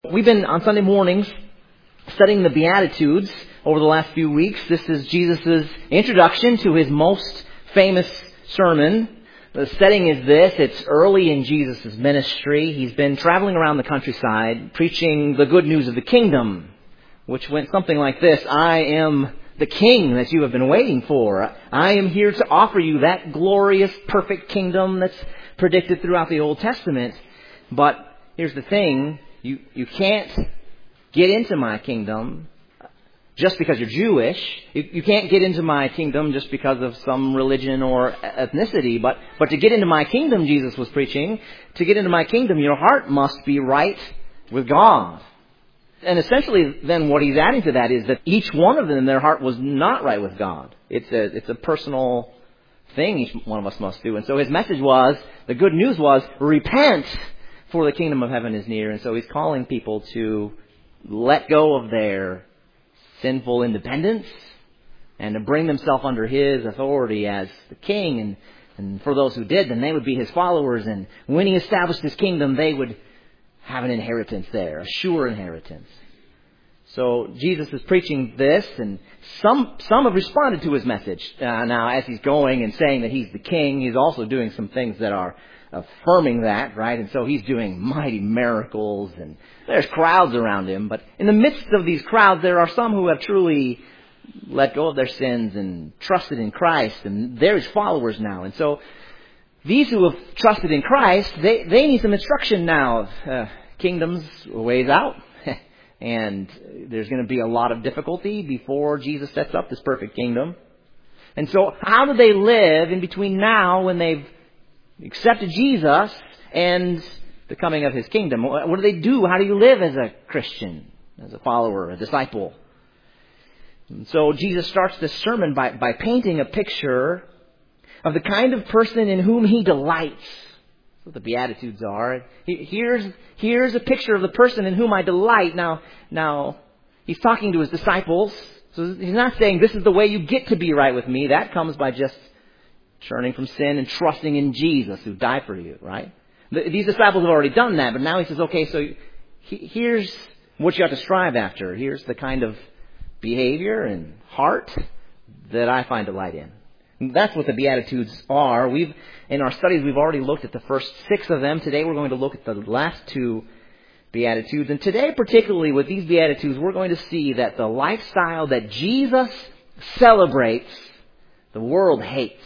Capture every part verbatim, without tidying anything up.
We've been on Sunday mornings studying the Beatitudes over the last few weeks. This is Jesus' introduction to his most famous sermon. The setting is this. It's early in Jesus' ministry. He's been traveling around the countryside preaching the good news of the kingdom, which went something like this. I am the king that you have been waiting for. I am here to offer you that glorious, perfect kingdom that's predicted throughout the Old Testament. But here's the thing. You, you can't get into my kingdom just because you're Jewish. You, you can't get into my kingdom just because of some religion or ethnicity. But, but to get into my kingdom, Jesus was preaching, to get into my kingdom, your heart must be right with God. And essentially then what he's adding to that is that each one of them, their heart was not right with God. It's a, it's a personal thing each one of us must do. And so his message was, the good news was, repent, for the kingdom of heaven is near. And so he's calling people to let go of their sinful independence and to bring themselves under his authority as the king. And, and for those who did, then they would be his followers. And when he established his kingdom, they would have an inheritance there, a sure inheritance. So Jesus is preaching this, and some some have responded to his message. Uh, now, as he's going and saying that he's the king, he's also doing some things that are affirming that, right? And so he's doing mighty miracles, and there's crowds around him. But in the midst of these crowds, there are some who have truly let go of their sins and trusted in Christ, and they're his followers now. And so these who have trusted in Christ, they, they need some instruction now. Uh, kingdom's a ways out, and there's going to be a lot of difficulty before Jesus sets up this perfect kingdom. And so how do they live in between now when they've accepted Jesus and the coming of his kingdom? What do they do? How do you live as a Christian, as a follower, a disciple? And so Jesus starts this sermon by, by painting a picture of the kind of person in whom he delights. That's what the Beatitudes are. Here's, here's a picture of the person in whom I delight. Now, now, he's talking to his disciples. So he's not saying this is the way you get to be right with me. That comes by just turning from sin and trusting in Jesus who died for you, right? These disciples have already done that, but now he says, okay, so here's what you have to strive after. Here's the kind of behavior and heart that I find delight in. And that's what the Beatitudes are. We've, in our studies, we've already looked at the first six of them. Today we're going to look at the last two Beatitudes. And today, particularly with these Beatitudes, we're going to see that the lifestyle that Jesus celebrates, the world hates.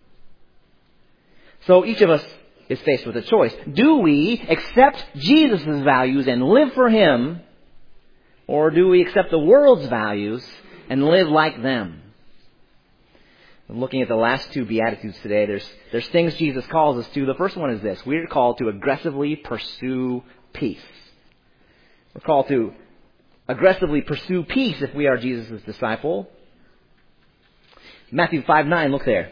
So each of us is faced with a choice. Do we accept Jesus' values and live for him, or do we accept the world's values and live like them? And looking at the last two Beatitudes today, there's there's things Jesus calls us to. The first one is this. We're called to aggressively pursue peace. We're called to aggressively pursue peace if we are Jesus' disciple. Matthew five nine, look there.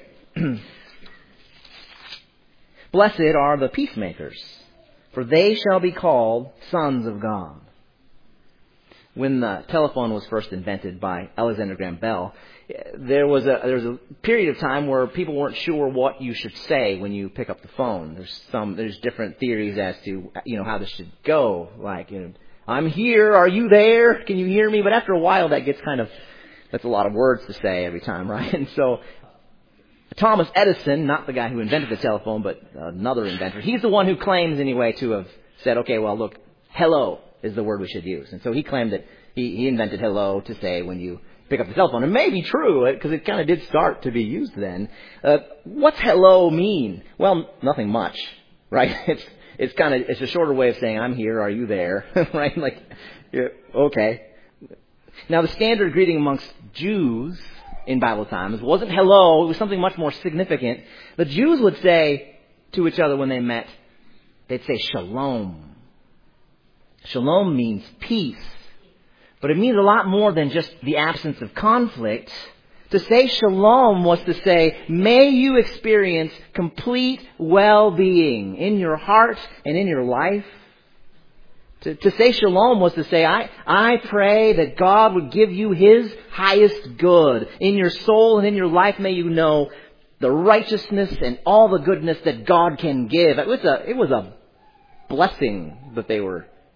Blessed are the peacemakers, for they shall be called sons of God. When the telephone was first invented by Alexander Graham Bell, there was a there was a period of time where people weren't sure what you should say when you pick up the phone. There's some there's different theories as to you know how this should go. Like, you know, I'm here, are you there? Can you hear me? But after a while, that gets kind of that's a lot of words to say every time, right? And so Thomas Edison, not the guy who invented the telephone, but another inventor, he's the one who claims anyway to have said, okay, well, look, hello is the word we should use. And so he claimed that he, he invented hello to say when you pick up the telephone. It may be true, because it kind of did start to be used then. Uh, what's hello mean? Well, nothing much, right? It's it's kind of it's a shorter way of saying I'm here, are you there? Right? Like, yeah, okay. Now, the standard greeting amongst Jews in Bible times wasn't hello, it was something much more significant. The Jews would say to each other when they met, they'd say shalom. Shalom means peace. But it means a lot more than just the absence of conflict. To say shalom was to say, may you experience complete well-being in your heart and in your life. To, to say shalom was to say, I, I pray that God would give you his highest good. In your soul and in your life, may you know the righteousness and all the goodness that God can give. It was a, it was a blessing that they were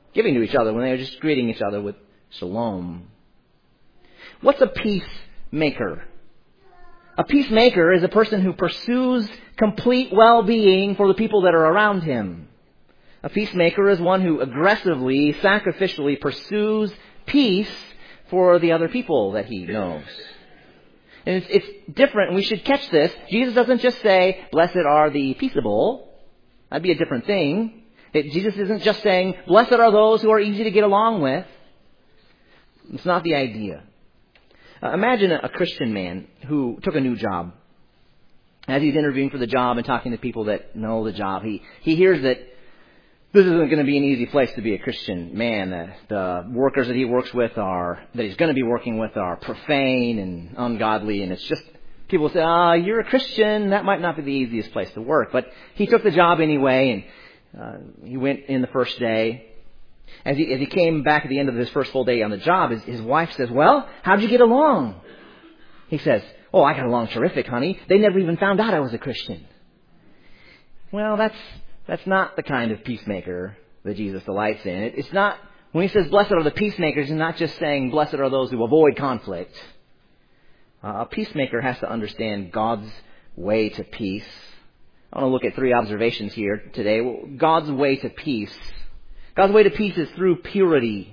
giving to each other, when they were just greeting each other with shalom. What's a peacemaker? A peacemaker is a person who pursues complete well-being for the people that are around him. A peacemaker is one who aggressively, sacrificially pursues peace for the other people that he knows. And it's, it's different, and we should catch this. Jesus doesn't just say, blessed are the peaceable. That'd be a different thing. It, Jesus isn't just saying, blessed are those who are easy to get along with. It's not the idea. Uh, imagine a, a Christian man who took a new job. As he's interviewing for the job and talking to people that know the job, he, he hears that this isn't going to be an easy place to be a Christian man. The, the workers that he works with are, that he's going to be working with are profane and ungodly, and it's just, people say, ah, oh, you're a Christian, that might not be the easiest place to work. But he took the job anyway, and uh, he went in the first day. As he, as he came back at the end of his first full day on the job, his, his wife says, well, how'd you get along? He says, oh, I got along terrific, honey. They never even found out I was a Christian. Well, that's that's not the kind of peacemaker that Jesus delights in. It, it's not, when he says blessed are the peacemakers, he's not just saying blessed are those who avoid conflict. Uh, a peacemaker has to understand God's way to peace. I want to look at three observations here today. Well, God's way to peace. God's way to peace is through purity.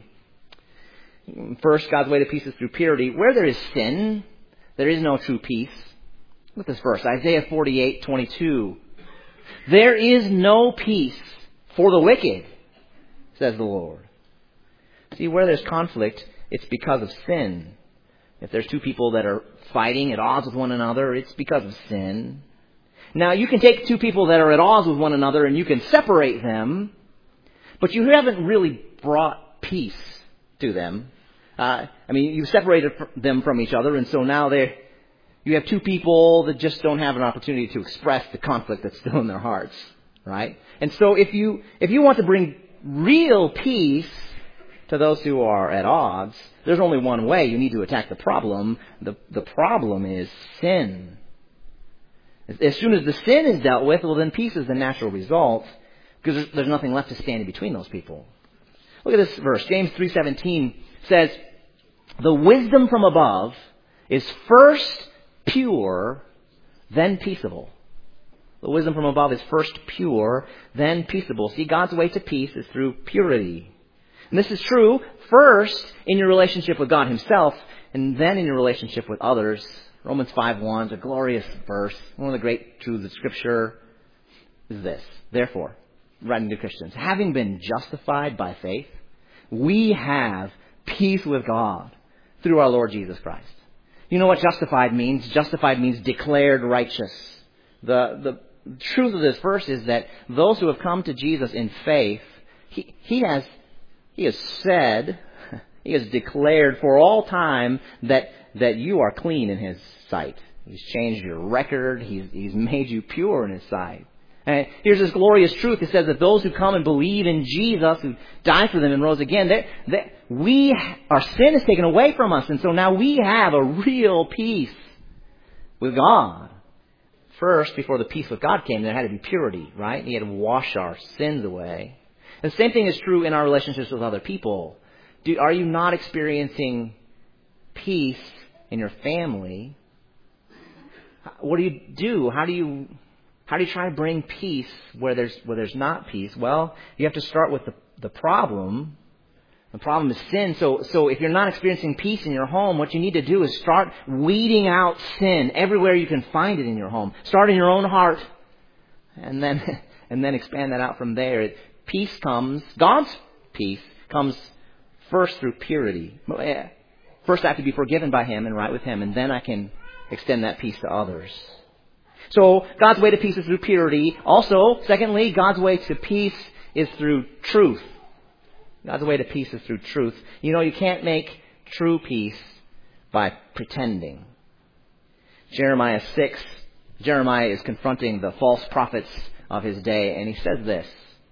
First, God's way to peace is through purity. Where there is sin, there is no true peace. Look at this verse, Isaiah forty-eight twenty-two. There is no peace for the wicked, says the Lord. See, where there's conflict, it's because of sin. If there's two people that are fighting at odds with one another, it's because of sin. Now, you can take two people that are at odds with one another and you can separate them, but you haven't really brought peace to them. Uh, I mean, you've separated them from each other, and so now they're, you have two people that just don't have an opportunity to express the conflict that's still in their hearts, right? And so if you if you want to bring real peace to those who are at odds, there's only one way. You need to attack the problem. The, the problem is sin. As soon as the sin is dealt with, well, then peace is the natural result, because there's, there's nothing left to stand in between those people. Look at this verse. James three seventeen says, the wisdom from above is first pure, then peaceable. The wisdom from above is first pure, then peaceable. See, God's way to peace is through purity. And this is true first in your relationship with God Himself, and then in your relationship with others. Romans five one is a glorious verse. One of the great truths of Scripture is this. Therefore, writing to Christians, having been justified by faith, we have peace with God through our Lord Jesus Christ. You know what justified means? Justified means declared righteous. The, the truth of this verse is that those who have come to Jesus in faith, He, he has He has said, He has declared for all time that, that you are clean in His sight. He's changed your record. He's, he's made you pure in His sight. And here's this glorious truth. It says that those who come and believe in Jesus, who died for them and rose again, they, they, we, our sin is taken away from us. And so now we have a real peace with God. First, before the peace with God came, there had to be purity, right? He had to wash our sins away. And the same thing is true in our relationships with other people. Do, are you not experiencing peace in your family? What do you do? How do you... How do you try to bring peace where there's where there's not peace? Well, you have to start with the, the problem. The problem is sin. So so if you're not experiencing peace in your home, what you need to do is start weeding out sin everywhere you can find it in your home. Start in your own heart, and then and then expand that out from there. Peace comes, God's peace comes first through purity. First I have to be forgiven by Him and right with Him, and then I can extend that peace to others. So, God's way to peace is through purity. Also, secondly, God's way to peace is through truth. God's way to peace is through truth. You know, you can't make true peace by pretending. Jeremiah six, Jeremiah is confronting the false prophets of his day, and he says this.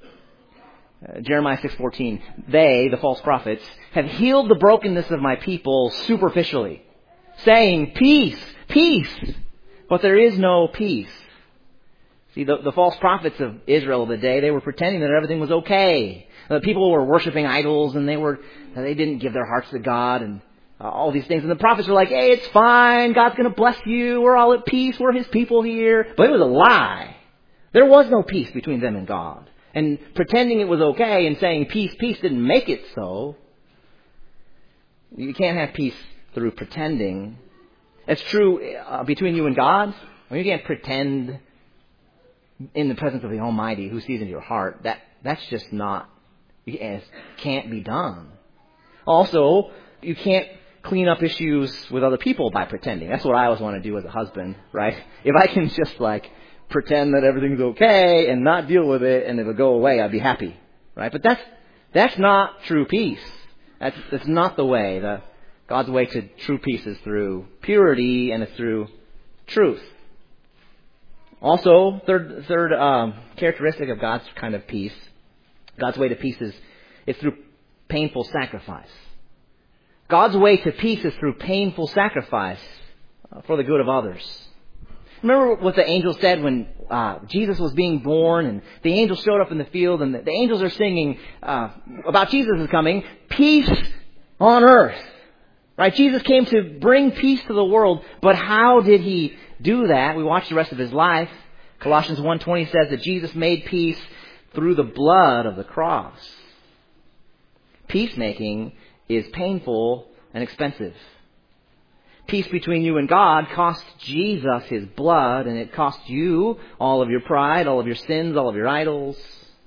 Uh, Jeremiah six fourteen, they, the false prophets, have healed the brokenness of my people superficially, saying, peace, peace. But there is no peace. See, the, the false prophets of Israel of the day, they were pretending that everything was okay. The people were worshiping idols, and they were they didn't give their hearts to God, and uh, all these things. And the prophets were like, hey, it's fine. God's going to bless you. We're all at peace. We're His people here. But it was a lie. There was no peace between them and God. And pretending it was okay and saying peace, peace didn't make it so. You can't have peace through pretending. It's true uh, between you and God. I mean, you can't pretend in the presence of the Almighty who sees into your heart. That that's just not, it can't be done. Also, you can't clean up issues with other people by pretending. That's what I always want to do as a husband, right? If I can just like pretend that everything's okay and not deal with it and it'll go away, I'd be happy, right? But that's that's not true peace. That's that's not the way. The God's way to true peace is through purity and it's through truth. Also, third third um, characteristic of God's kind of peace, God's way to peace is, is through painful sacrifice. God's way to peace is through painful sacrifice uh, for the good of others. Remember what the angel said when uh, Jesus was being born and the angels showed up in the field and the, the angels are singing uh, about Jesus is coming, peace on earth. Right? Jesus came to bring peace to the world, but how did He do that? We watch the rest of His life. Colossians one twenty says that Jesus made peace through the blood of the cross. Peacemaking is painful and expensive. Peace between you and God cost Jesus His blood, and it cost you all of your pride, all of your sins, all of your idols.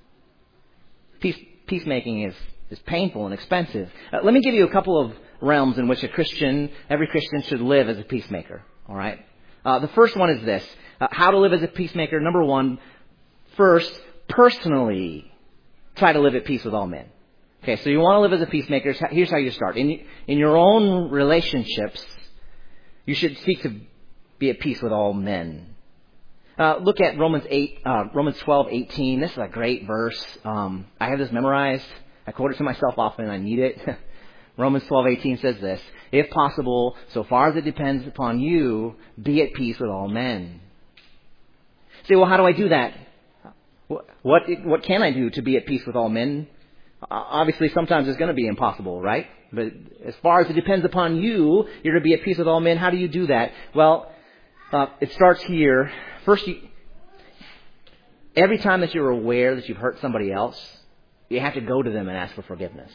Peace, peacemaking is, is painful and expensive. Uh, let me give you a couple of realms in which a Christian, every Christian should live as a peacemaker. All right. Uh, the first one is this: uh, how to live as a peacemaker. Number one, first, personally, try to live at peace with all men. Okay, so you want to live as a peacemaker. Here's how you start. In in your own relationships, you should seek to be at peace with all men. Uh, look at Romans eight, uh, Romans twelve eighteen. This is a great verse. Um, I have this memorized. I quote it to myself often. I need it. Romans twelve eighteen says this: if possible, so far as it depends upon you, be at peace with all men. Say, well, how do I do that? What what, what can I do to be at peace with all men? Uh, obviously, sometimes it's going to be impossible, right? But as far as it depends upon you, you're to be at peace with all men. How do you do that? Well, uh, it starts here. First, you, every time that you're aware that you've hurt somebody else, you have to go to them and ask for forgiveness.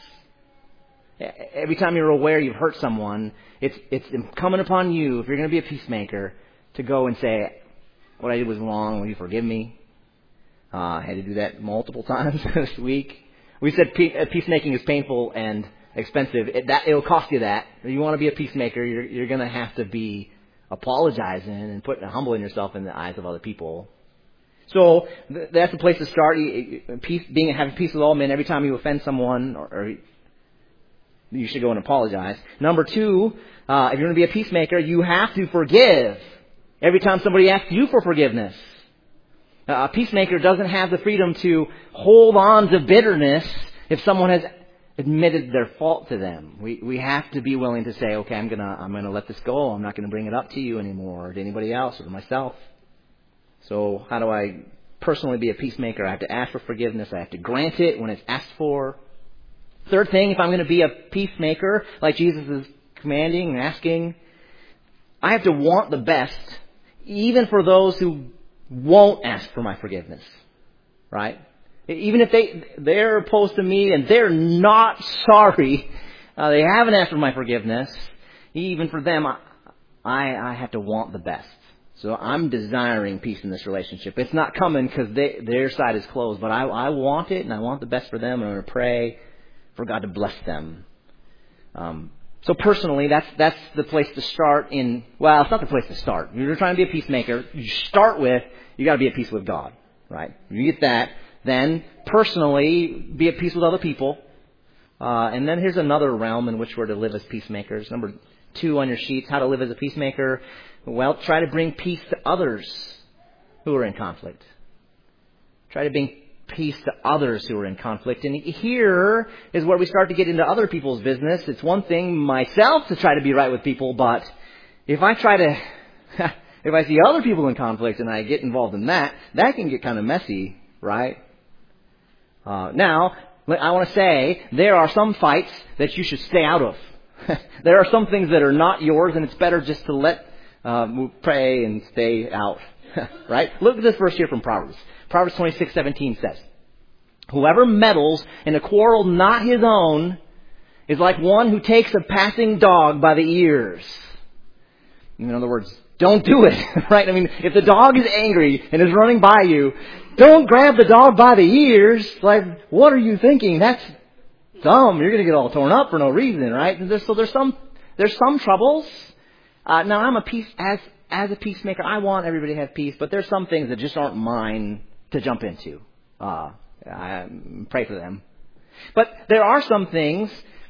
Every time you're aware you've hurt someone, it's it's incumbent upon you, if you're going to be a peacemaker, to go and say, what I did was wrong, will you forgive me? Uh, I had to do that multiple times this week. We said peacemaking is painful and expensive. It, that, it'll cost you that. If you want to be a peacemaker, you're, you're going to have to be apologizing and putting humbling yourself in the eyes of other people. So th- that's the place to start. You, peace, being having peace with all men. Every time you offend someone, or, or you should go and apologize. Number two, uh, if you're going to be a peacemaker, you have to forgive every time somebody asks you for forgiveness. Uh, a peacemaker doesn't have the freedom to hold on to bitterness if someone has admitted their fault to them. We we have to be willing to say, okay, I'm gonna I'm gonna let this go. I'm not gonna bring it up to you anymore, or to anybody else, or to myself. So how do I personally be a peacemaker? I have to ask for forgiveness. I have to grant it when it's asked for. Third thing, if I'm going to be a peacemaker, like Jesus is commanding and asking, I have to want the best, even for those who won't ask for my forgiveness. Right? Even if they, they're opposed to me and they're not sorry, uh, they haven't asked for my forgiveness, even for them, I, I, I have to want the best. So I'm desiring peace in this relationship. It's not coming because their side is closed, but I, I want it and I want the best for them, and I'm going to pray for God to bless them. Um, so personally, that's that's the place to start in, well, it's not the place to start. If you're trying to be a peacemaker, you start with, you got to be at peace with God, right? If you get that, then personally, be at peace with other people. Uh, and then here's another realm in which we're to live as peacemakers. Number two on your sheets, how to live as a peacemaker. Well, try to bring peace to others who are in conflict. Try to bring peace to others who are in conflict. And here is where we start to get into other people's business. It's one thing myself to try to be right with people, but if I try to if I see other people in conflict and I get involved in that, that can get kind of messy, right? Uh, now, I want to say there are some fights that you should stay out of. There are some things that are not yours, and it's better just to let uh, pray and stay out. Right? Look at this verse here from Proverbs. Proverbs twenty-six seventeen says, "Whoever meddles in a quarrel not his own is like one who takes a passing dog by the ears." In other words, don't do it. Right? I mean, if the dog is angry and is running by you, don't grab the dog by the ears. Like, what are you thinking? That's dumb. You're going to get all torn up for no reason, right? And there's, so there's some there's some troubles. Uh, now, I'm a peace as as a peacemaker. I want everybody to have peace, but there's some things that just aren't mine to jump into. Uh, I pray for them. But there are some things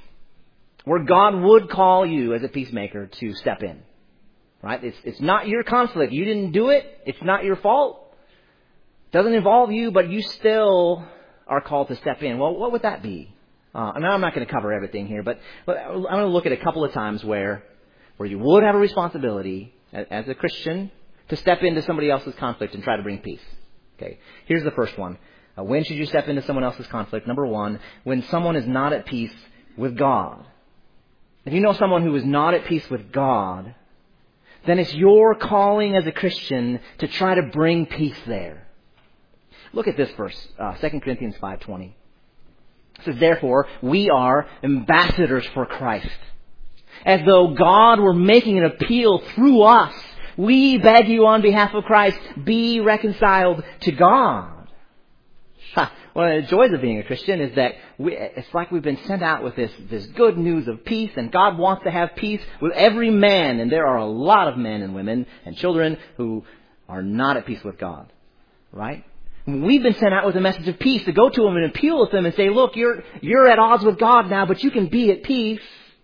where God would call you as a peacemaker to step in. Right? It's it's not your conflict. You didn't do it. It's not your fault. Doesn't involve you, but you still are called to step in. Well, what would that be? Uh, and I'm not going to cover everything here, but, but I'm going to look at a couple of times where where you would have a responsibility as, as a Christian to step into somebody else's conflict and try to bring peace. Okay. Here's the first one. Uh, when should you step into someone else's conflict? Number one, when someone is not at peace with God. If you know someone who is not at peace with God, then it's your calling as a Christian to try to bring peace there. Look at this verse, uh, Second Corinthians five twenty. It says, "Therefore, we are ambassadors for Christ. As though God were making an appeal through us, we beg you on behalf of Christ, be reconciled to God." Ha. One of the joys of being a Christian is that we, it's like we've been sent out with this, this good news of peace, and God wants to have peace with every man. And there are a lot of men and women and children who are not at peace with God. Right? We've been sent out with a message of peace to go to them and appeal with them and say, look, you're you're at odds with God now, but you can be at peace.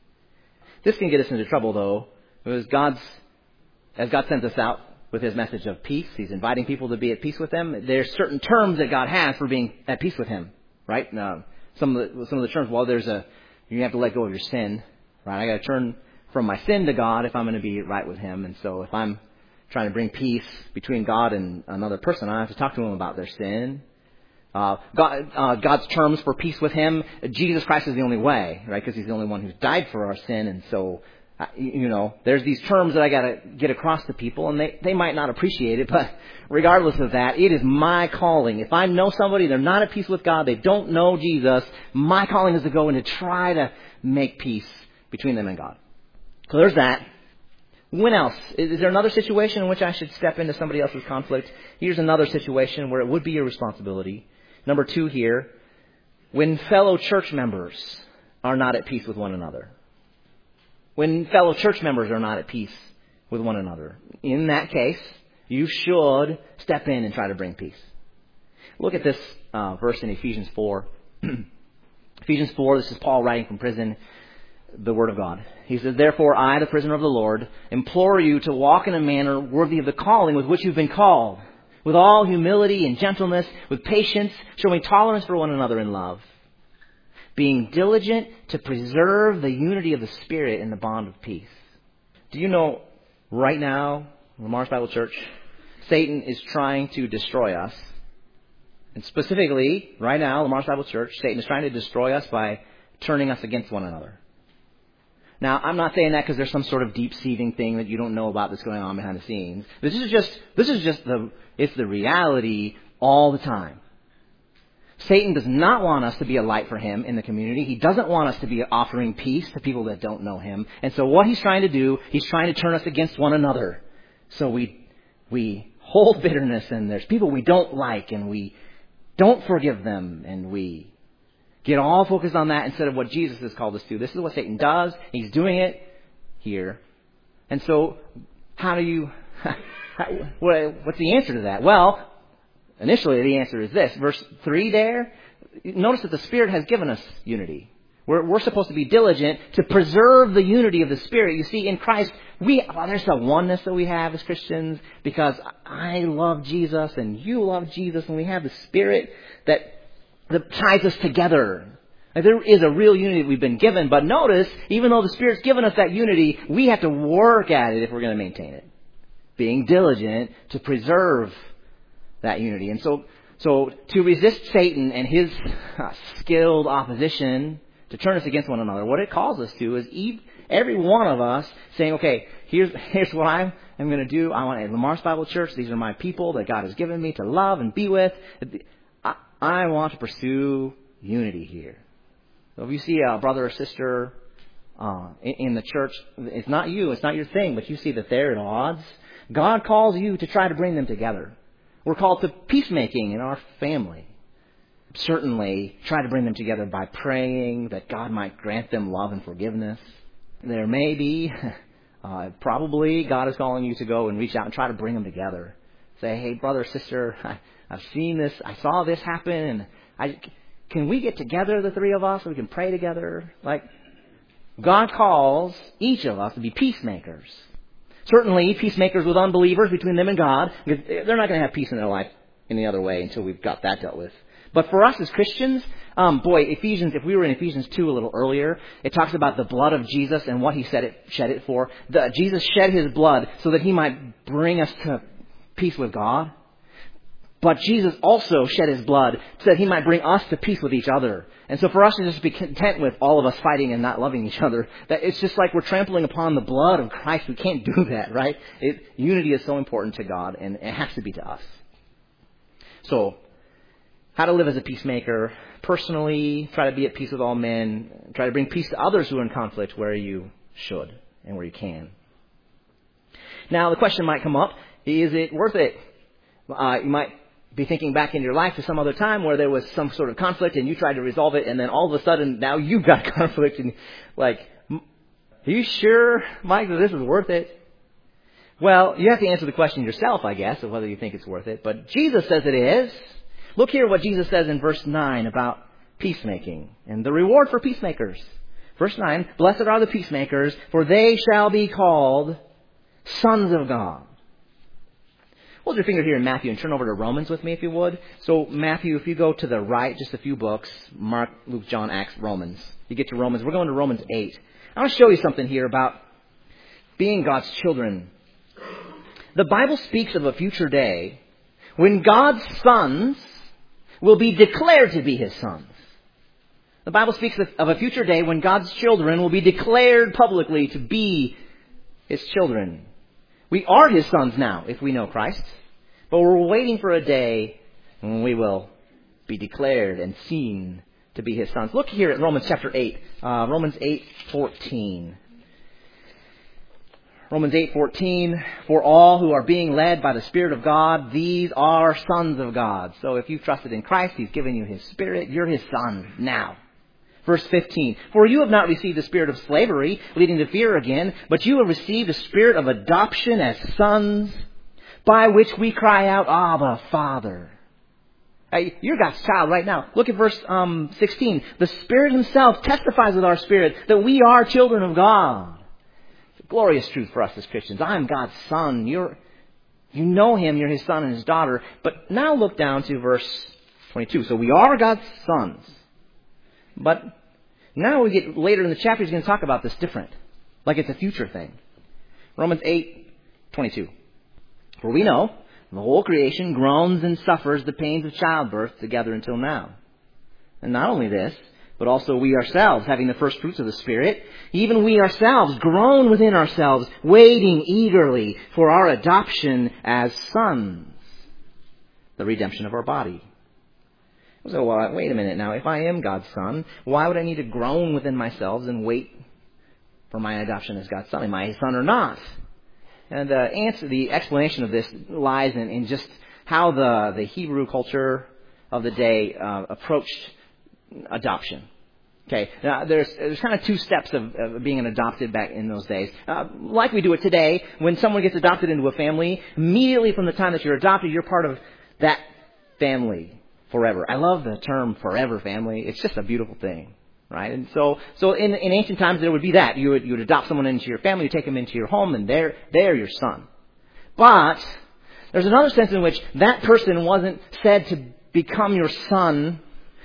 This can get us into trouble, though, because God's, as God sends us out with His message of peace, He's inviting people to be at peace with them. There's certain terms that God has for being at peace with Him, right? Now, some of the some of the terms. Well, there's a you have to let go of your sin, right? I got to turn from my sin to God if I'm going to be right with Him, and so if I'm trying to bring peace between God and another person, I have to talk to them about their sin. Uh, God, uh, God's terms for peace with Him, Jesus Christ is the only way, right? Because He's the only one who's died for our sin, and so, uh, you know, there's these terms that I got to get across to people, and they, they might not appreciate it, but regardless of that, it is my calling. If I know somebody, they're not at peace with God, they don't know Jesus, my calling is to go and to try to make peace between them and God. So there's that. When else? Is there another situation in which I should step into somebody else's conflict? Here's another situation where it would be your responsibility. Number two here, when fellow church members are not at peace with one another. When fellow church members are not at peace with one another. In that case, you should step in and try to bring peace. Look at this uh, verse in Ephesians four. Ephesians four, this is Paul writing from prison. The Word of God. He says, "Therefore I, the prisoner of the Lord, implore you to walk in a manner worthy of the calling with which you've been called, with all humility and gentleness, with patience, showing tolerance for one another in love, being diligent to preserve the unity of the Spirit in the bond of peace." Do you know, right now, Lamar's Bible Church, Satan is trying to destroy us. And specifically, right now, Lamar's Bible Church, Satan is trying to destroy us by turning us against one another. Now, I'm not saying that because there's some sort of deep-seething thing that you don't know about that's going on behind the scenes. This is just, this is just the, it's the reality all the time. Satan does not want us to be a light for him in the community. He doesn't want us to be offering peace to people that don't know him. And so what he's trying to do, he's trying to turn us against one another. So we, we hold bitterness, and there's people we don't like, and we don't forgive them, and we get all focused on that instead of what Jesus has called us to. This is what Satan does. He's doing it here. And so how do you, what's the answer to that? Well, initially the answer is this. Verse three there, notice that the Spirit has given us unity. We're, we're supposed to be diligent to preserve the unity of the Spirit. You see, in Christ, we well, there's a oneness that we have as Christians because I love Jesus and you love Jesus, and we have the Spirit that that ties us together. Like, there is a real unity that we've been given, but notice, even though the Spirit's given us that unity, we have to work at it if we're going to maintain it. being diligent to preserve that unity. And so, so to resist Satan and his uh, skilled opposition to turn us against one another, what it calls us to is ev- every one of us saying, okay, here's here's what I'm, I'm going to do. I want at Lamar's Bible Church, these are my people that God has given me to love and be with. I, I want to pursue unity here. So if you see a brother or sister uh, in, in the church, it's not you, it's not your thing, but you see that they're at odds, God calls you to try to bring them together. We're called to peacemaking in our family. Certainly try to bring them together by praying that God might grant them love and forgiveness. There may be, uh, probably God is calling you to go and reach out and try to bring them together. Say, hey, brother, sister, I, I've seen this, I saw this happen, and I, can we get together, the three of us, so we can pray together? Like, God calls each of us to be peacemakers. Certainly, peacemakers with unbelievers between them and God, because they're not going to have peace in their life any other way until we've got that dealt with. But for us as Christians, um, boy, Ephesians, if we were in Ephesians two a little earlier, it talks about the blood of Jesus and what he said it, shed it for. The, Jesus shed his blood so that he might bring us to peace with God. But Jesus also shed his blood so that he might bring us to peace with each other. And so for us to just be content with all of us fighting and not loving each other, that it's just like we're trampling upon the blood of Christ. We can't do that, right? It, unity is so important to God, and it has to be to us. So, how to live as a peacemaker. Personally, try to be at peace with all men. Try to bring peace to others who are in conflict where you should and where you can. Now, the question might come up, is it worth it? Uh, you might be thinking back in your life to some other time where there was some sort of conflict and you tried to resolve it, and then all of a sudden now you've got conflict, and like, are you sure, Mike, that this is worth it? Well, you have to answer the question yourself, I guess, of whether you think it's worth it. But Jesus says it is. Look here what Jesus says in verse nine about peacemaking and the reward for peacemakers. Verse nine, blessed are the peacemakers, for they shall be called sons of God. Hold your finger here in Matthew and turn over to Romans with me if you would. So Matthew, if you go to the right, just a few books, Mark, Luke, John, Acts, Romans. You get to Romans. We're going to Romans eight. I want to show you something here about being God's children. The Bible speaks of a future day when God's sons will be declared to be his sons. The Bible speaks of a future day when God's children will be declared publicly to be his children. We are his sons now, if we know Christ. But we're waiting for a day when we will be declared and seen to be his sons. Look here at Romans chapter eight. Uh, Romans eight fourteen. Romans eight fourteen. For all who are being led by the Spirit of God, these are sons of God. So if you've trusted in Christ, he's given you his Spirit. You're his son now. Verse fifteen, for you have not received the spirit of slavery, leading to fear again, but you have received a spirit of adoption as sons, by which we cry out, Abba, Father. Hey, you're God's child right now. Look at verse um, sixteen. The Spirit himself testifies with our spirit that we are children of God. It's a glorious truth for us as Christians. I am God's son. You're, you know him. You're his son and his daughter. But now look down to verse twenty-two. So we are God's sons. But now we get later in the chapter, he's going to talk about this different. Like it's a future thing. Romans eight twenty-two. For we know the whole creation groans and suffers the pains of childbirth together until now. And not only this, but also we ourselves, having the first fruits of the Spirit, even we ourselves groan within ourselves, waiting eagerly for our adoption as sons, the redemption of our body. So, uh, wait a minute now. If I am God's son, why would I need to groan within myself and wait for my adoption as God's son? Am I his son or not? And the answer, the explanation of this lies in, in just how the, the Hebrew culture of the day uh, approached adoption. Okay, now there's there's kind of two steps of, of being an adopted back in those days. Uh, like we do it today, when someone gets adopted into a family, immediately from the time that you're adopted, you're part of that family. Forever. I love the term forever family. It's just a beautiful thing, right? And so, so in, in ancient times there would be that. You would, you would adopt someone into your family, you take them into your home, and they're, they're your son. But there's another sense in which that person wasn't said to become your son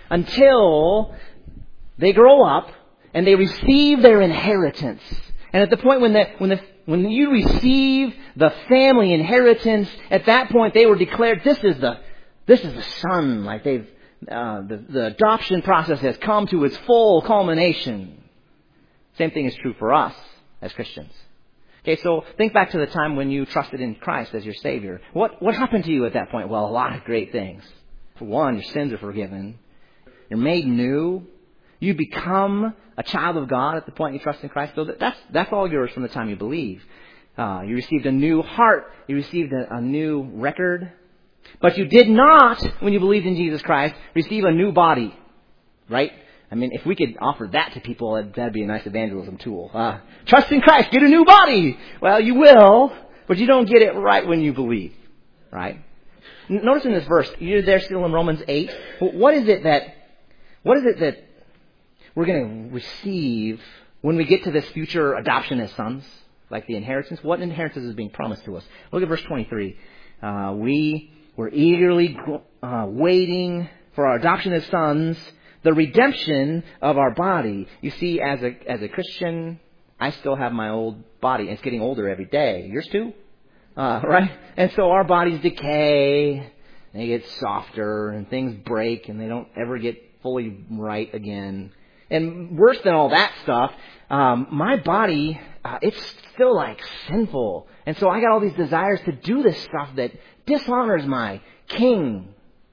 until they grow up and they receive their inheritance. And at the point when the, when the when you receive the family inheritance, at that point they were declared, this is the, this is the son. Like they've, uh, the, the adoption process has come to its full culmination. Same thing is true for us as Christians. Okay, so think back to the time when you trusted in Christ as your Savior. What, what happened to you at that point? Well, a lot of great things. For one, your sins are forgiven. You're made new. You become a child of God at the point you trust in Christ. So that's, that's all yours from the time you believe. Uh, you received a new heart. You received a, a new record. But you did not, when you believed in Jesus Christ, receive a new body. Right? I mean, if we could offer that to people, that'd be a nice evangelism tool. Uh, trust in Christ, get a new body. Well, you will, but you don't get it right when you believe. Right? Notice in this verse, you're there still in Romans eight. What is it that, what is it that we're going to receive when we get to this future adoption as sons? Like the inheritance? What inheritance is being promised to us? Look at verse twenty-three. Uh, we were eagerly uh, waiting for our adoption as sons, the redemption of our body. You see, as a as a Christian, I still have my old body. It's getting older every day. Yours too? Uh, right? And so our bodies decay. They get softer and things break and they don't ever get fully right again. And worse than all that stuff, um, my body, uh, it's still like sinful. And so I got all these desires to do this stuff that dishonors my King.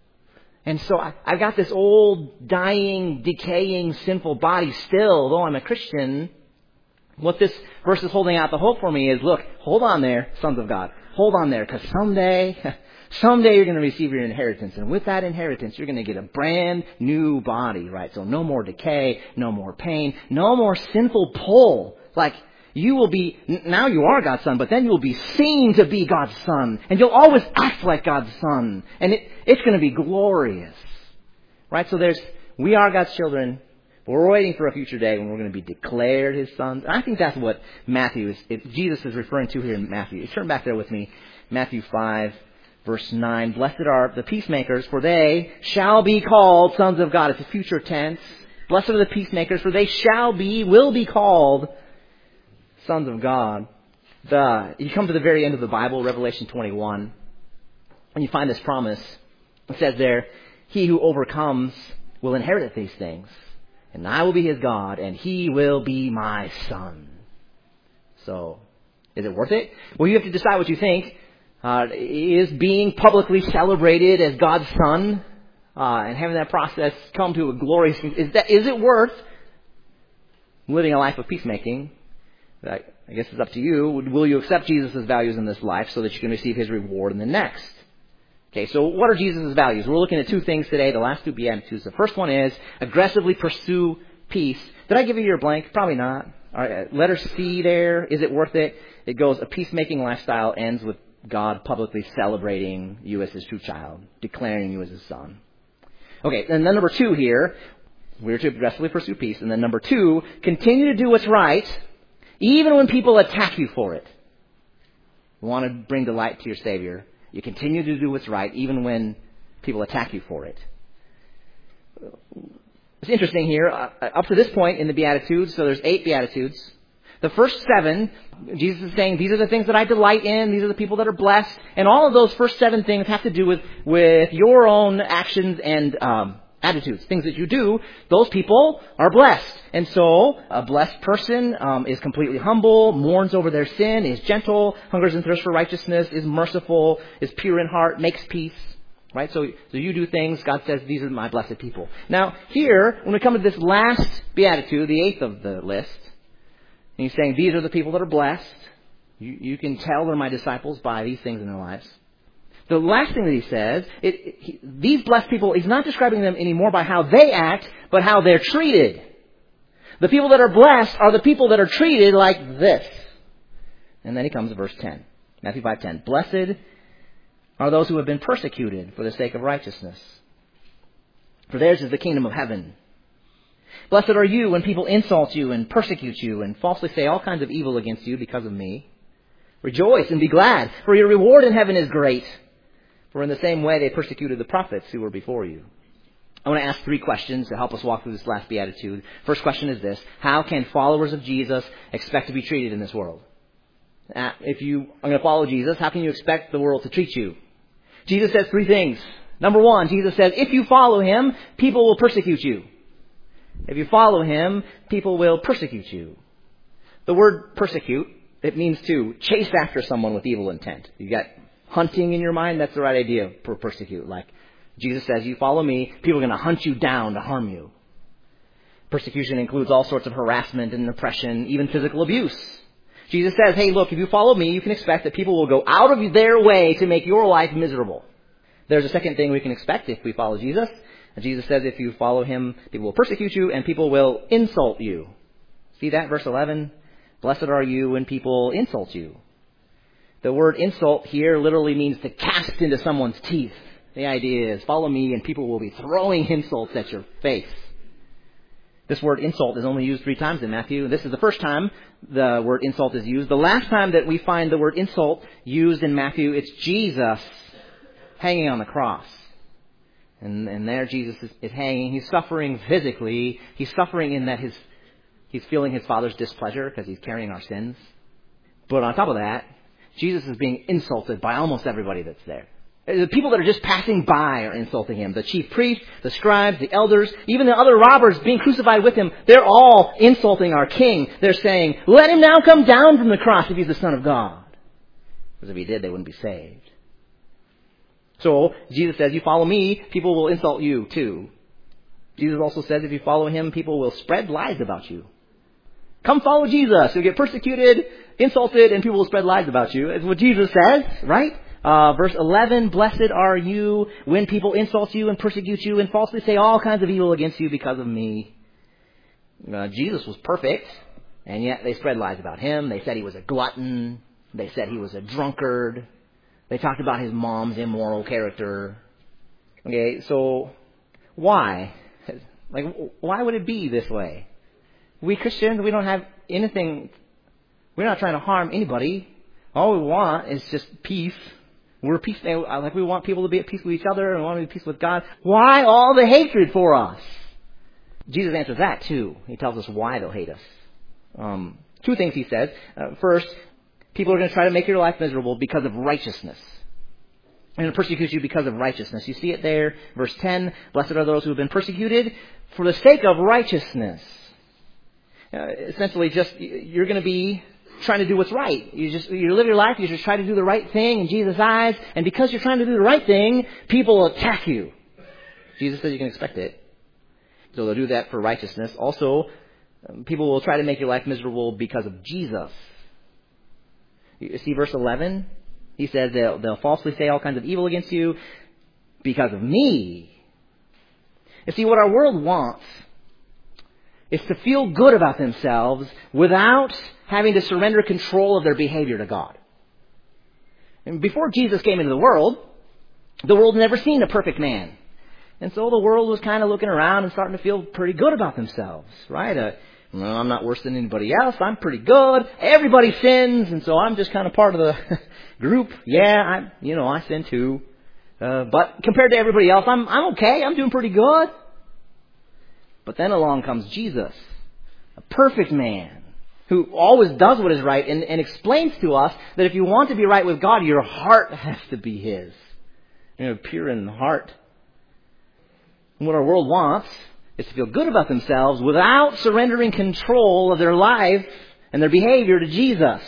And so I, I've got this old, dying, decaying, sinful body still, though I'm a Christian. What this verse is holding out the hope for me is, look, hold on there, sons of God. Hold on there, because someday, someday you're going to receive your inheritance. And with that inheritance, you're going to get a brand new body, right? So no more decay, no more pain, no more sinful pull. Like, you will be, now you are God's son, but then you will be seen to be God's son. And you'll always act like God's son. And it, it's going to be glorious. Right? So there's, we are God's children. But we're waiting for a future day when we're going to be declared His sons. And I think that's what Matthew is, it, Jesus is referring to here in Matthew. Turn back there with me. Matthew five, verse nine. Blessed are the peacemakers, for they shall be called sons of God. It's a future tense. Blessed are the peacemakers, for they shall be, will be called sons of God. The, you come to the very end of the Bible, Revelation twenty-one, and you find this promise. It says there, he who overcomes will inherit these things, and I will be his God, and he will be my son. So, is it worth it? Well, you have to decide what you think. Uh, is being publicly celebrated as God's son, uh, and having that process come to a glorious, is that, is it worth living a life of peacemaking? I guess it's up to you. Will you accept Jesus' values in this life so that you can receive His reward in the next? Okay, so what are Jesus' values? We're looking at two things today, the last two Beatitudes. The first one is aggressively pursue peace. Did I give you your blank? Probably not. All right, letter C there. Is it worth it? It goes, a peacemaking lifestyle ends with God publicly celebrating you as His true child, declaring you as His son. Okay, and then number two here, we're to aggressively pursue peace. And then number two, continue to do what's right, even when people attack you for it. You want to bring delight to your Savior. You continue to do what's right, even when people attack you for it. It's interesting here. Uh, up to this point in the Beatitudes, so there's eight Beatitudes. The first seven, Jesus is saying, these are the things that I delight in. These are the people that are blessed. And all of those first seven things have to do with, with your own actions and um attitudes, things that you do. Those people are blessed. And so a blessed person um, is completely humble, mourns over their sin, is gentle, hungers and thirsts for righteousness, is merciful, is pure in heart, makes peace. Right? So, so you do things, God says, these are my blessed people. Now, here, when we come to this last beatitude, the eighth of the list, and he's saying, these are the people that are blessed. You, you can tell they're my disciples by these things in their lives. The last thing that he says, it, it, he, these blessed people, he's not describing them anymore by how they act, but how they're treated. The people that are blessed are the people that are treated like this. And then he comes to verse ten. Matthew five ten. Blessed are those who have been persecuted for the sake of righteousness, for theirs is the kingdom of heaven. Blessed are you when people insult you and persecute you and falsely say all kinds of evil against you because of me. Rejoice and be glad, for your reward in heaven is great. For in the same way they persecuted the prophets who were before you. I want to ask three questions to help us walk through this last beatitude. First question is this: how can followers of Jesus expect to be treated in this world? Uh, if you are going to follow Jesus, how can you expect the world to treat you? Jesus says three things. Number one, Jesus says, if you follow Him, people will persecute you. If you follow Him, people will persecute you. The word persecute, it means to chase after someone with evil intent. You got hunting in your mind? That's the right idea for persecute. Like Jesus says, you follow me, people are going to hunt you down to harm you. Persecution includes all sorts of harassment and oppression, even physical abuse. Jesus says, hey, look, if you follow me, you can expect that people will go out of their way to make your life miserable. There's a second thing we can expect if we follow Jesus. And Jesus says if you follow Him, people will persecute you and people will insult you. See that? Verse eleven. Blessed are you when people insult you. The word insult here literally means to cast into someone's teeth. The idea is follow me and people will be throwing insults at your face. This word insult is only used three times in Matthew. This is the first time the word insult is used. The last time that we find the word insult used in Matthew, it's Jesus hanging on the cross. And, and there Jesus is, is hanging. He's suffering physically. He's suffering in that his he's feeling his Father's displeasure because he's carrying our sins. But on top of that, Jesus is being insulted by almost everybody that's there. The people that are just passing by are insulting Him. The chief priests, the scribes, the elders, even the other robbers being crucified with Him, they're all insulting our King. They're saying, let Him now come down from the cross if He's the Son of God. Because if He did, they wouldn't be saved. So, Jesus says, you follow me, people will insult you too. Jesus also says if you follow Him, people will spread lies about you. Come follow Jesus. You'll get persecuted, insulted, and people will spread lies about you. It's what Jesus says, right? Uh, verse eleven, blessed are you when people insult you and persecute you and falsely say all kinds of evil against you because of me. Uh, Jesus was perfect, and yet they spread lies about Him. They said He was a glutton. They said He was a drunkard. They talked about His mom's immoral character. Okay, so why? Like, why would it be this way? We Christians, we don't have anything, we're not trying to harm anybody. All we want is just peace. We're peace, like we want people to be at peace with each other and we want to be at peace with God. Why all the hatred for us? Jesus answers that too. He tells us why they'll hate us. Um, two things He says. Uh, first, people are going to try to make your life miserable because of righteousness. They're going to persecute you because of righteousness. You see it there, verse ten. Blessed are those who have been persecuted for the sake of righteousness. Uh, essentially, just you're going to be trying to do what's right. You just you live your life. You just try to do the right thing in Jesus' eyes, and because you're trying to do the right thing, people attack you. Jesus says you can expect it. So they'll do that for righteousness. Also, um, people will try to make your life miserable because of Jesus. You see verse eleven? He says they'll, they'll falsely say all kinds of evil against you because of me. You see, what our world wants is to feel good about themselves without having to surrender control of their behavior to God. And before Jesus came into the world, the world had never seen a perfect man. And so the world was kind of looking around and starting to feel pretty good about themselves, right? Uh, well, I'm not worse than anybody else. I'm pretty good. Everybody sins, and so I'm just kind of part of the group. Yeah, I, you know, I sin too. Uh, but compared to everybody else, I'm I'm okay. I'm doing pretty good. But then along comes Jesus, a perfect man who always does what is right and, and explains to us that if you want to be right with God, your heart has to be His. You know, pure in heart. And what our world wants is to feel good about themselves without surrendering control of their life and their behavior to Jesus.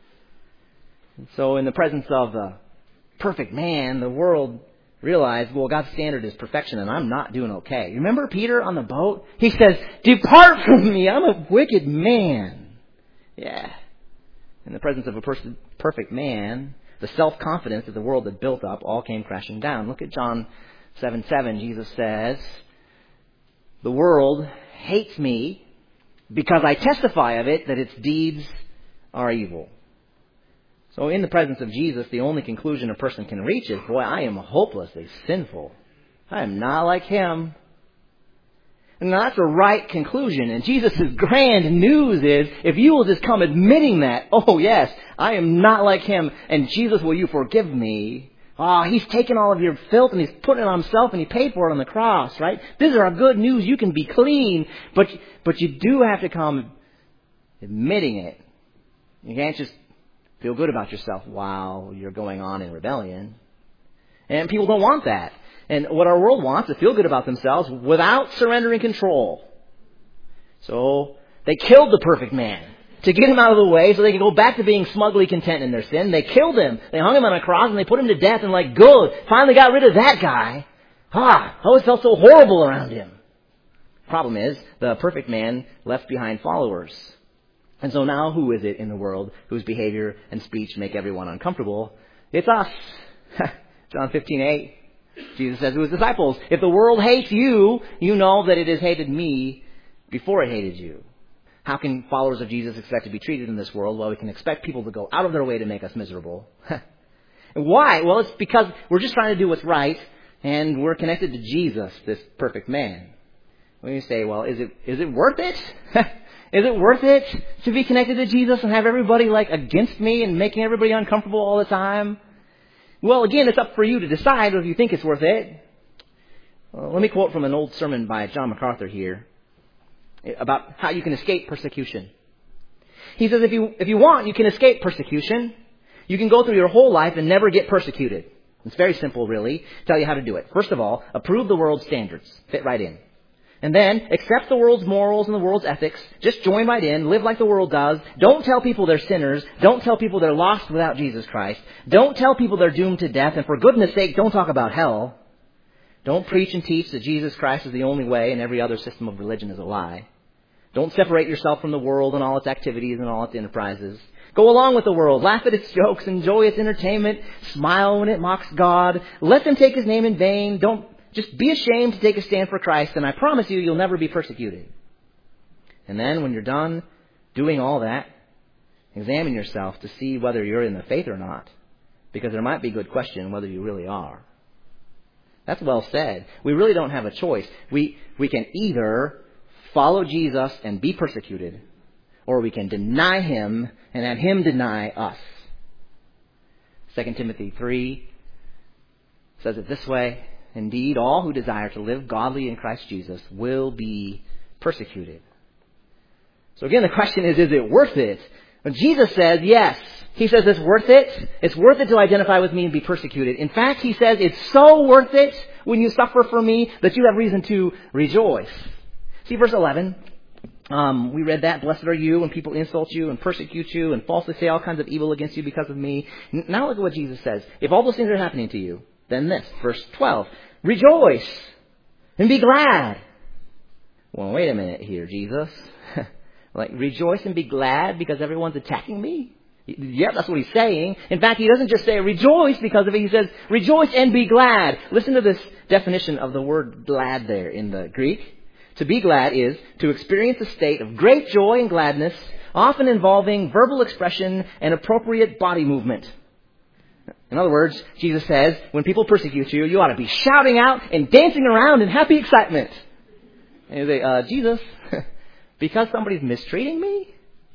And so in the presence of the perfect man, the world realized, well, God's standard is perfection and I'm not doing okay. Remember Peter on the boat? He says, depart from me, I'm a wicked man. Yeah. In the presence of a person, perfect man, the self-confidence that the world had built up all came crashing down. Look at John seven seven. Jesus says, the world hates me because I testify of it that its deeds are evil. So in the presence of Jesus, the only conclusion a person can reach is, boy, I am hopelessly sinful. I am not like Him. And that's a right conclusion. And Jesus' grand news is, if you will just come admitting that, oh yes, I am not like Him, and Jesus, will you forgive me? Ah, oh, He's taken all of your filth and He's put it on Himself and He paid for it on the cross, right? These are our good news. You can be clean, but but you do have to come admitting it. You can't just Feel good about yourself while you're going on in rebellion. And people don't want that. And what our world wants is to feel good about themselves without surrendering control. So they killed the perfect man to get him out of the way so they could go back to being smugly content in their sin. They killed him. They hung him on a cross and they put him to death and like, good, finally got rid of that guy. Ah, I always felt so horrible around him. Problem is, the perfect man left behind followers. And so now who is it in the world whose behavior and speech make everyone uncomfortable? It's us. John fifteen eight. Jesus says to his disciples, if the world hates you, you know that it has hated me before it hated you. How can followers of Jesus expect to be treated in this world? Well, we can expect people to go out of their way to make us miserable. And why? Well, it's because we're just trying to do what's right, and we're connected to Jesus, this perfect man. When you say, well, is it is it worth it? Is it worth it to be connected to Jesus and have everybody like against me and making everybody uncomfortable all the time? Well, again, it's up for you to decide if you think it's worth it. Well, let me quote from an old sermon by John MacArthur here about how you can escape persecution. He says, if you if you want, you can escape persecution. You can go through your whole life and never get persecuted. It's very simple, really. Tell you how to do it. First of all, approve the world's standards. Fit right in. And then, accept the world's morals and the world's ethics. Just join right in. Live like the world does. Don't tell people they're sinners. Don't tell people they're lost without Jesus Christ. Don't tell people they're doomed to death. And for goodness sake, don't talk about hell. Don't preach and teach that Jesus Christ is the only way and every other system of religion is a lie. Don't separate yourself from the world and all its activities and all its enterprises. Go along with the world. Laugh at its jokes. Enjoy its entertainment. Smile when it mocks God. Let them take his name in vain. Don't Just be ashamed to take a stand for Christ, and I promise you, you'll never be persecuted. And then, when you're done doing all that, examine yourself to see whether you're in the faith or not, because there might be a good question whether you really are. That's well said. We really don't have a choice. We we can either follow Jesus and be persecuted, or we can deny him and have him deny us. Second Timothy three says it this way. Indeed, all who desire to live godly in Christ Jesus will be persecuted. So again, the question is, is it worth it? When Jesus says yes. He says it's worth it. It's worth it to identify with me and be persecuted. In fact, he says it's so worth it when you suffer for me that you have reason to rejoice. See verse eleven. Um, we read that. Blessed are you when people insult you and persecute you and falsely say all kinds of evil against you because of me. Now look at what Jesus says. If all those things are happening to you, then this, verse twelve, rejoice and be glad. Well, wait a minute here, Jesus. Like, rejoice and be glad because everyone's attacking me? Yeah, that's what he's saying. In fact, he doesn't just say rejoice because of it. He says rejoice and be glad. Listen to this definition of the word glad there in the Greek. To be glad is to experience a state of great joy and gladness, often involving verbal expression and appropriate body movement. In other words, Jesus says, when people persecute you, you ought to be shouting out and dancing around in happy excitement. And you say, uh, Jesus, because somebody's mistreating me?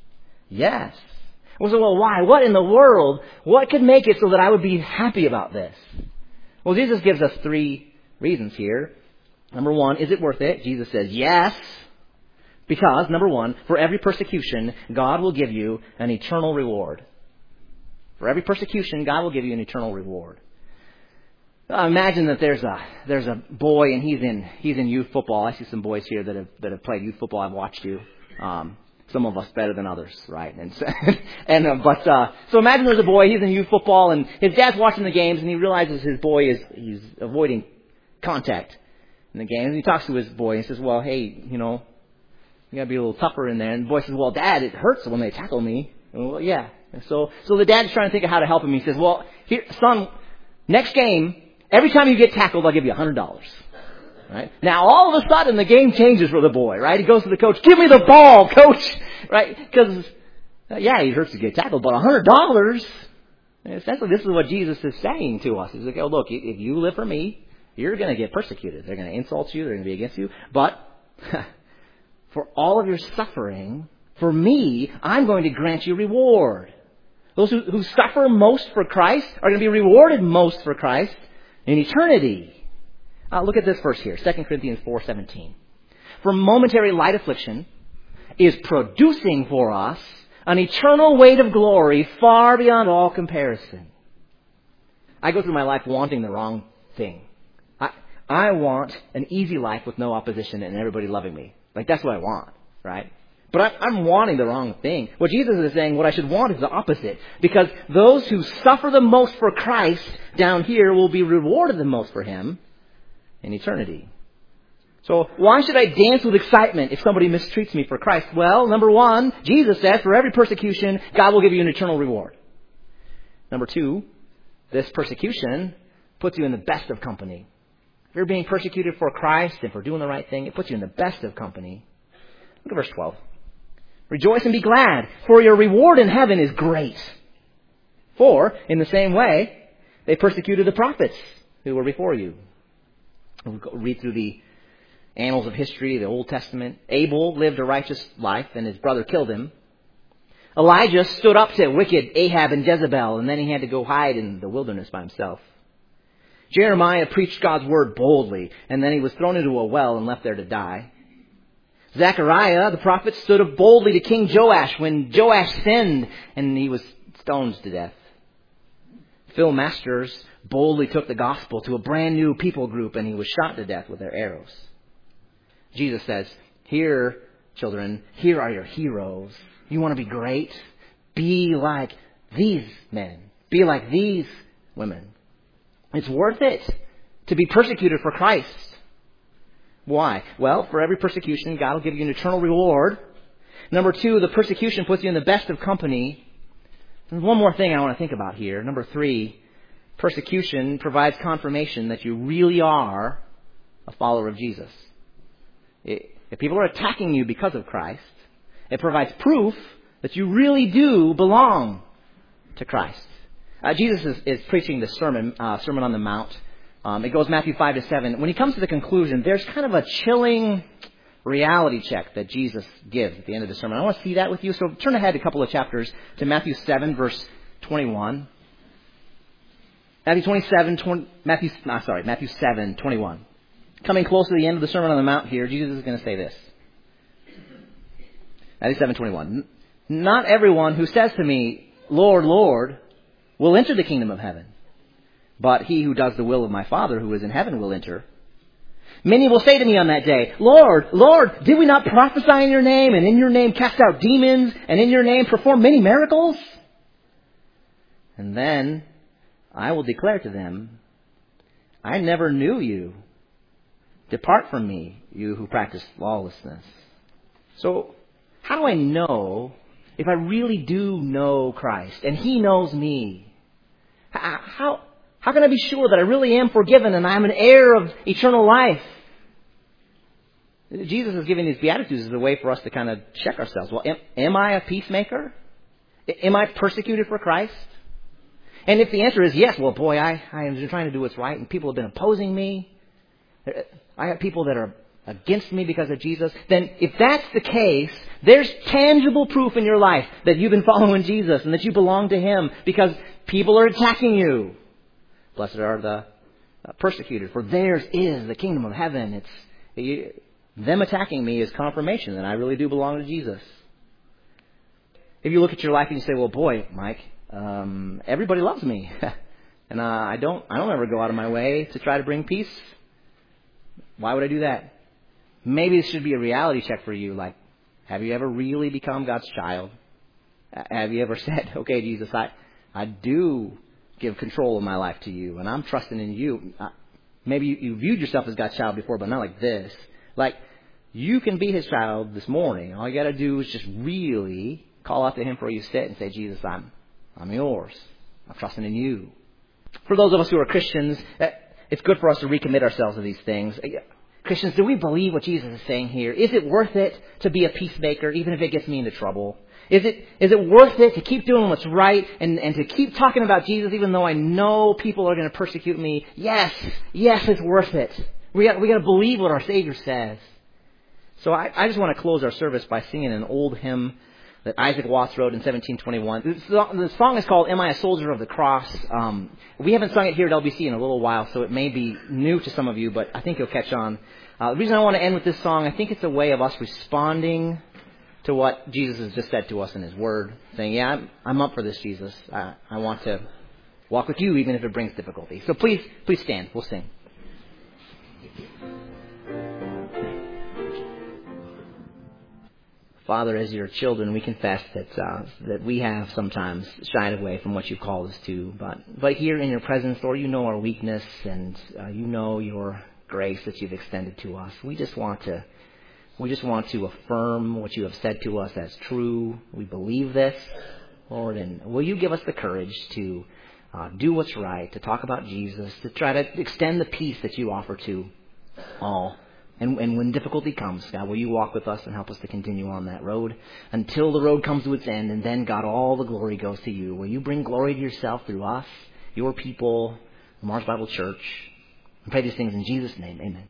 Yes. Well, so, well, why? What in the world? What could make it so that I would be happy about this? Well, Jesus gives us three reasons here. Number one, is it worth it? Jesus says, yes. Because, number one, for every persecution, God will give you an eternal reward. For every persecution, God will give you an eternal reward. Uh, imagine that there's a there's a boy and he's in he's in youth football. I see some boys here that have that have played youth football. I've watched you. Um, some of us better than others, right? And so, and uh, but uh, so imagine there's a boy. He's in youth football and his dad's watching the games and he realizes his boy is he's avoiding contact in the game. And he talks to his boy and he says, "Well, hey, you know, you gotta be a little tougher in there." And the boy says, "Well, Dad, it hurts when they tackle me." And, well, yeah. And so, so the dad's trying to think of how to help him. He says, well, here, son, next game, every time you get tackled, I'll give you one hundred dollars. Right? Now, all of a sudden, the game changes for the boy, right? He goes to the coach, give me the ball, coach, right? Because, uh, yeah, he hurts to get tackled, but one hundred dollars, essentially, this is what Jesus is saying to us. He's like, oh, look, if you live for me, you're going to get persecuted. They're going to insult you. They're going to be against you. But for all of your suffering, for me, I'm going to grant you reward. Those who, who suffer most for Christ are going to be rewarded most for Christ in eternity. Uh, look at this verse here, Second Corinthians four seventeen. For momentary light affliction is producing for us An eternal weight of glory far beyond all comparison. I go through my life wanting the wrong thing. I, I want an easy life with no opposition and everybody loving me. Like, that's what I want, right? But I, I'm wanting the wrong thing. What Jesus is saying, what I should want is the opposite. Because those who suffer the most for Christ down here will be rewarded the most for Him in eternity. So why should I dance with excitement if somebody mistreats me for Christ? Well, number one, Jesus says for every persecution, God will give you an eternal reward. Number two, this persecution puts you in the best of company. If you're being persecuted for Christ and for doing the right thing, it puts you in the best of company. Look at verse twelve. Rejoice and be glad, for your reward in heaven is great. For, in the same way, they persecuted the prophets who were before you. We'll read through the annals of history, the Old Testament. Abel lived a righteous life and his brother killed him. Elijah stood up to wicked Ahab and Jezebel, and then he had to go hide in the wilderness by himself. Jeremiah preached God's word boldly, and then he was thrown into a well and left there to die. Zechariah, the prophet, stood up boldly to King Joash when Joash sinned, and he was stoned to death. Phil Masters boldly took the gospel to a brand new people group, and he was shot to death with their arrows. Jesus says, here, children, here are your heroes. You want to be great? Be like these men. Be like these women. It's worth it to be persecuted for Christ. Why? Well, for every persecution, God will give you an eternal reward. Number two, the persecution puts you in the best of company. There's one more thing I want to think about here. Number three, persecution provides confirmation that you really are a follower of Jesus. If people are attacking you because of Christ, it provides proof that you really do belong to Christ. Uh, Jesus is, is preaching the sermon, uh, Sermon on the Mount. Um, it goes Matthew five to seven. When he comes to the conclusion, there's kind of a chilling reality check that Jesus gives at the end of the sermon. I want to see that with you. So turn ahead a couple of chapters to Matthew seven, verse twenty-one. Matthew twenty-seven, twenty, Matthew, no, sorry, Matthew seven, twenty-one. Coming close to the end of the Sermon on the Mount here, Jesus is going to say this. Matthew seven, twenty-one. Not everyone who says to me, Lord, Lord, will enter the kingdom of heaven, but he who does the will of my Father who is in heaven will enter. Many will say to me on that day, Lord, Lord, did we not prophesy in your name, and in your name cast out demons, and in your name perform many miracles? And then I will declare to them, I never knew you. Depart from me, you who practice lawlessness. So, how do I know if I really do know Christ and He knows me? How, how can I be sure that I really am forgiven and I'm an heir of eternal life? Jesus is giving these Beatitudes as a way for us to kind of check ourselves. Well, am, am I a peacemaker? Am I persecuted for Christ? And if the answer is yes, well, boy, I, I am trying to do what's right and people have been opposing me. I have people that are against me because of Jesus. Then if that's the case, there's tangible proof in your life that you've been following Jesus and that you belong to Him because people are attacking you. Blessed are the persecuted, for theirs is the kingdom of heaven. It's you, them attacking me is confirmation that I really do belong to Jesus. If you look at your life and you say, well, boy, Mike, um, everybody loves me. and uh, I don't I don't ever go out of my way to try to bring peace. Why would I do that? Maybe this should be a reality check for you. Like, have you ever really become God's child? Have you ever said, okay, Jesus, I, I do give control of my life to you, and I'm trusting in you. Maybe you, you viewed yourself as God's child before, but not like this. Like, you can be His child this morning. All you got to do is just really call out to Him where you sit and say, Jesus, I'm, I'm yours. I'm trusting in you. For those of us who are Christians, it's good for us to recommit ourselves to these things. Christians, do we believe what Jesus is saying here? Is it worth it to be a peacemaker, even if it gets me into trouble? Is it is it worth it to keep doing what's right and, and to keep talking about Jesus, even though I know people are going to persecute me? Yes, yes, it's worth it. We got we got to believe what our Savior says. So I, I just want to close our service by singing an old hymn that Isaac Watts wrote in seventeen twenty-one. The song is called "Am I a Soldier of the Cross?" Um, we haven't sung it here at L B C in a little while, so it may be new to some of you, but I think you'll catch on. Uh, the reason I want to end with this song, I think it's a way of us responding to what Jesus has just said to us in His Word, saying, yeah, I'm, I'm up for this, Jesus. I, I want to walk with you even if it brings difficulty. So please, please stand. We'll sing. Father, as your children, we confess that uh, that we have sometimes shied away from what you've called us to. But but here in your presence, Lord, you know our weakness and uh, you know your grace that you've extended to us. We just want to we just want to affirm what you have said to us as true. We believe this, Lord, and will you give us the courage to uh, do what's right, to talk about Jesus, to try to extend the peace that you offer to all. And, and when difficulty comes, God, will you walk with us and help us to continue on that road until the road comes to its end, and then, God, all the glory goes to you. Will you bring glory to yourself through us, your people, the Mars Bible Church? I pray these things in Jesus' name. Amen.